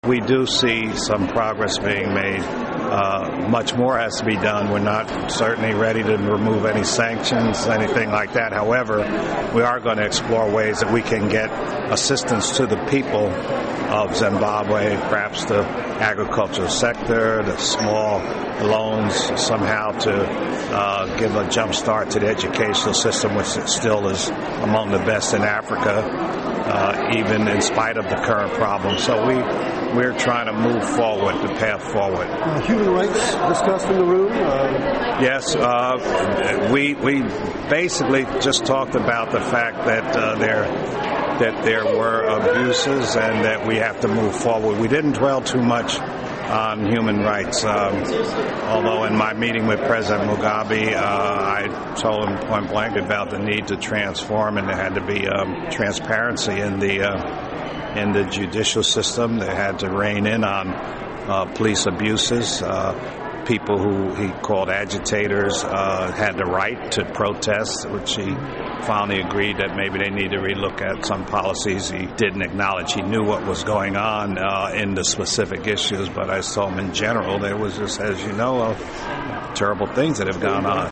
We do see some progress being made. Much more has to be done. We're not certainly ready to remove any sanctions, anything like that. However, we are going to explore ways that we can get assistance to the people of Zimbabwe, perhaps the agricultural sector, the small loans, somehow to give a jump start to the educational system, which still is among the best in Africa, even in spite of the current problems. So we're trying to move forward, the path forward. Human rights discussed in the room? Yes, we basically just talked about the fact that there were abuses and that we have to move forward. We didn't dwell too much on human rights, although in my meeting with President Mugabe, I told him point blank about the need to transform, and there had to be transparency in the judicial system. They had to rein in on police abuses. People who he called agitators had the right to protest, which he finally agreed that maybe they need to relook at some policies. He didn't acknowledge he knew what was going on in the specific issues, but I saw him in general. There was just, as you know, terrible things that have gone on.